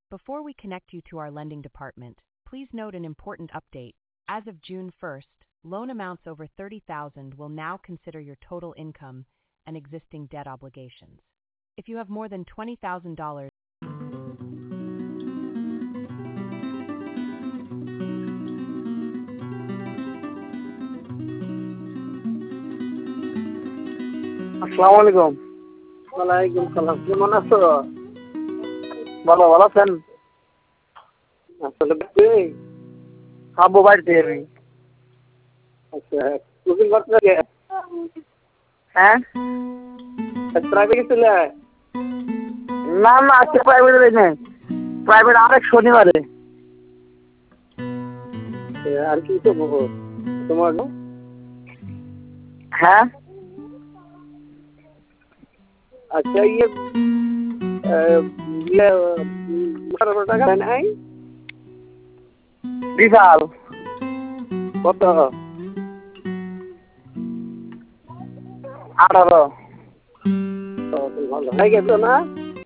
Before we connect you to our lending department, please note an important update. As of June 1st, loan amounts over $30,000 will now consider your total income and existing debt obligations. If you have more than $20,000, আসসালামু আলাইকুম। ওয়ালাইকুম সালাম। কেমন আছো? ভালো আছেন? আসলে খাবো বাড়িতে আমি। আচ্ছা, কোচিং করতে লাগে? হ্যাঁ, প্রাইভেট ছিলে? না না, আজকে প্রাইভেটে নেই, প্রাইভেট আরেক শনিবারে। আর কি করবো তোমার? হ্যাঁ, আচ্ছা, টাকা নাই বিশাল কত? 18। ভালো হয়ে গেছে না?